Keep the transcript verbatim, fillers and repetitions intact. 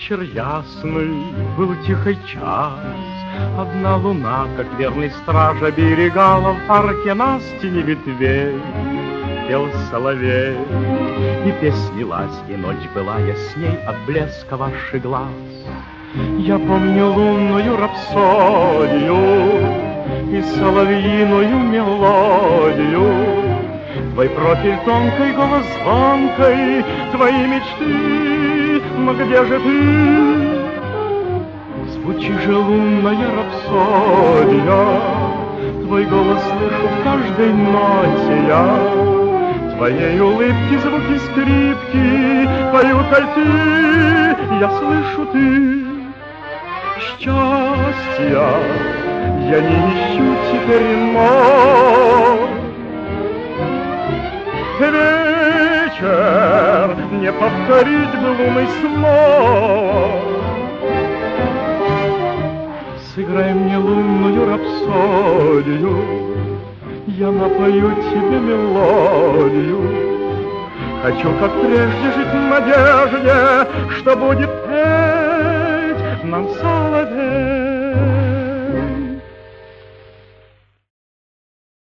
Вечер ясный, был тихий час. Одна луна, как верный страж, оберегала в парке нас тени ветвей. Пел соловей, и песнь лилась, и ночь была ясней от блеска ваших глаз. Я помню лунную рапсодию и соловьиную мелодию, твой профиль тонкий, голос звонкой, твои мечты, но где же ты? Звучи же лунная рапсодия, твой голос слышу в каждой ноте я, твоей улыбки звуки скрипки поют альты, я слышу ты. Счастья я не ищу теперь, но вечер не повторить былуны снова. Сыграй мне лунную рапсодию, я напою тебе мелодию. Хочу, как прежде, жить в надежде, что будет петь нам соловей.